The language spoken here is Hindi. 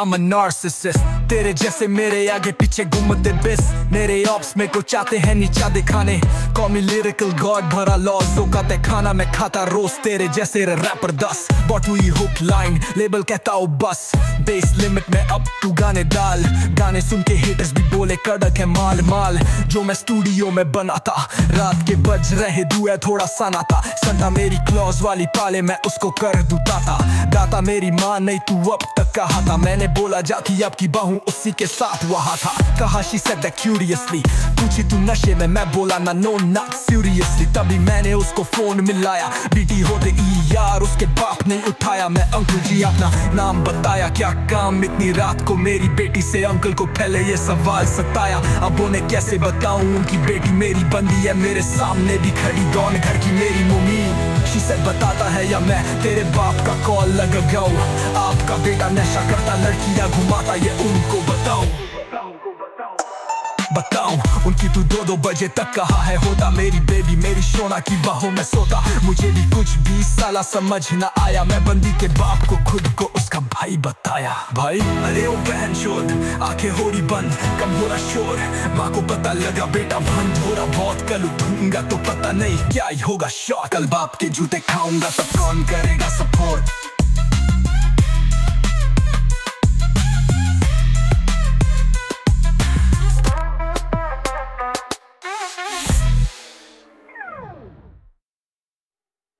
I'm a narcissist। तेरे जैसे मेरे आगे पीछे घूमते बिस, मेरे ऑप्स में को चाहते हैं नीचा दिखाने। Call me lyrical god, भरा लॉसों का ते खाना मैं खाता रोज। तेरे जैसे रैपर 10 बॉट हुई हुक लाइन, लेबल कहता हूँ बस बेस लिमिट में अब तू गाने डाल। गाने सुन के हेटर्स भी बोले कड़क है माल माल, जो मैं स्टूडियो में बनाता। रात के बज रहे दुआ थोड़ा सना था, संता मेरी क्लॉज वाली पाले मैं उसको कर दूता था। दाता मेरी माँ नहीं तू अब तक कहा था, मैंने बोला जाती अब की बाहू उसी के साथ वहाँ था। कहा she said that curiously, पूछी तू नशे में, मैं बोला ना no not seriously। तभी मैंने उसको फोन मिलाया, बीटी होते यार उसके बाप ने उठाया। मैं अंकल जी अपना नाम बताया, क्या काम इतनी रात को मेरी बेटी से अंकल को पहले ये सवाल सताया। अब उन्हें कैसे बताऊं उनकी बेटी मेरी बंदी है मेरे सामने भी खड़ी, डॉन घर की मेरी मम्मी। शी सेड बताता है या मैं तेरे बाप का कॉल लगाऊं, आपका बेटा नशा करता लड़कियां घुमाता, ये उनको बताऊं। उनकी तू 2-2 बजे तक कहा है होता, मेरी बेबी मेरी सोना की बाहों में सोता। मुझे भी कुछ 20 साल समझ न आया, मैं बंदी के बाप को खुद को उसका भाई बताया। भाई अरे ओ बहन चोद, आंखें हो रही बंद, कम हो रहा शोर। माँ को पता लगा बेटा बंद हो रहा बहुत, कल उठूंगा तो पता नहीं क्या ही होगा शॉट। कल बाप के जूते खाऊंगा तब कौन करेगा सपोर्ट।